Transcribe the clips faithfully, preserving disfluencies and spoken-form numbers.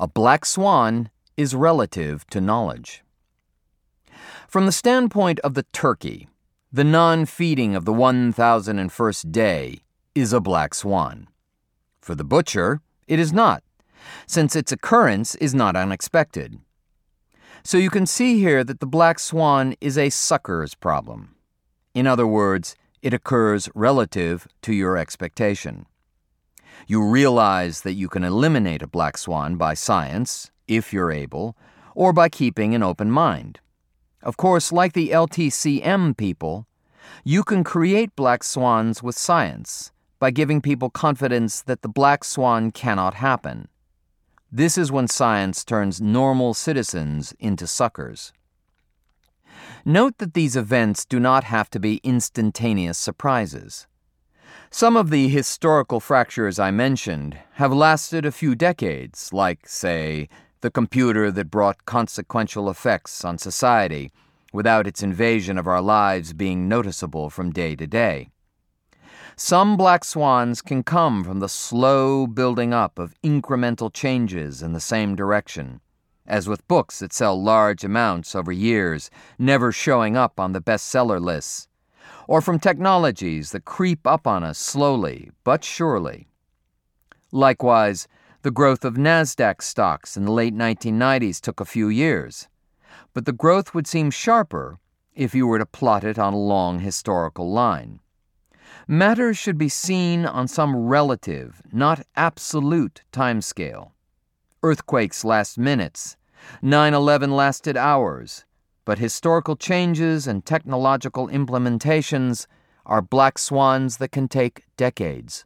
A black swan is relative to knowledge. From the standpoint of the turkey, the non-feeding of the one thousand first day is a black swan. For the butcher, it is not, since its occurrence is not unexpected. So you can see here that the black swan is a sucker's problem. In other words, it occurs relative to your expectation. You realize that you can eliminate a black swan by science, if you're able, or by keeping an open mind. Of course, like the L T C M people, you can create black swans with science by giving people confidence that the black swan cannot happen. This is when science turns normal citizens into suckers. Note that these events do not have to be instantaneous surprises. Some of the historical fractures I mentioned have lasted a few decades, like, say, the computer that brought consequential effects on society without its invasion of our lives being noticeable from day to day. Some black swans can come from the slow building up of incremental changes in the same direction, as with books that sell large amounts over years, never showing up on the bestseller lists, or from technologies that creep up on us slowly but surely. Likewise, the growth of NASDAQ stocks in the late nineteen nineties took a few years, but the growth would seem sharper if you were to plot it on a long historical line. Matters should be seen on some relative, not absolute, timescale. Earthquakes last minutes, nine eleven lasted hours, but historical changes and technological implementations are black swans that can take decades.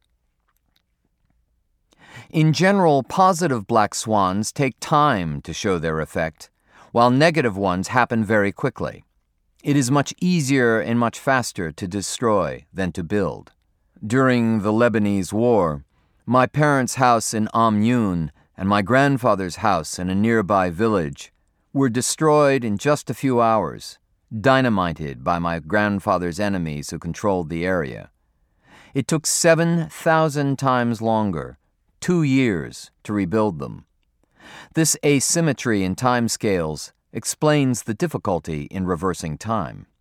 In general, positive black swans take time to show their effect, while negative ones happen very quickly. It is much easier and much faster to destroy than to build. During the Lebanese War, my parents' house in Amyun and my grandfather's house in a nearby village were destroyed in just a few hours, dynamited by my grandfather's enemies who controlled the area. It took seven thousand times longer, two years, to rebuild them. This asymmetry in timescales explains the difficulty in reversing time.